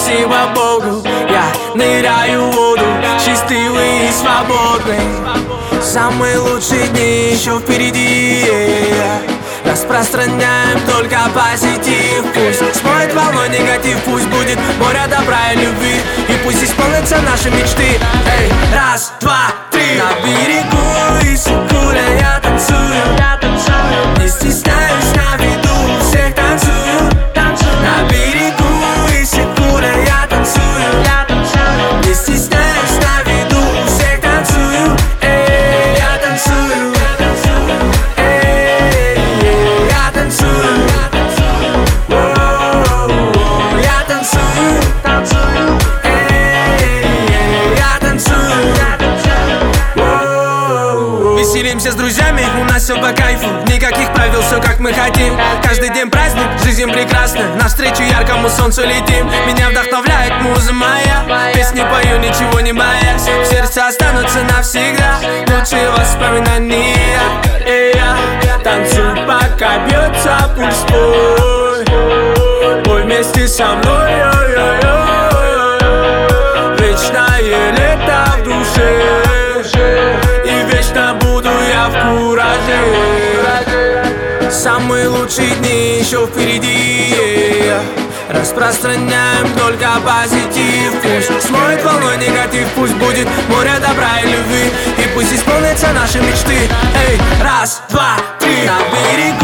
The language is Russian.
спасибо Богу, я ныряю в воду, счастливый и свободный. Самые лучшие дни еще впереди. Распространяем только позитив. Пусть смоет волной негатив, пусть будет море добра и любви, и пусть исполнятся наши мечты. Эй, раз, два, три. На берегу и гуляя я танцую, не стесняюсь, на виду всех танцую. На берегу и гуляя я танцую, не стесняюсь, на виду всех танцую. Эй, я танцую. Веселимся с друзьями, у нас все по кайфу. Никаких правил, все как мы хотим. Каждый день праздник, жизнь прекрасна. Навстречу яркому солнцу летим. Меня вдохновляет муза моя. Песни пою, ничего не боясь. В сердце останутся навсегда лучшие воспоминания. И я танцую, пока бьется пульс твой. Пой вместе со мной. Вечное лето в душе, буду я в кураже. Самые лучшие дни еще впереди. Распространяем только позитив. Пусть смоет волной негатив, пусть будет море добра и любви, и пусть исполнятся наши мечты. Эй, раз, два, три. На берегу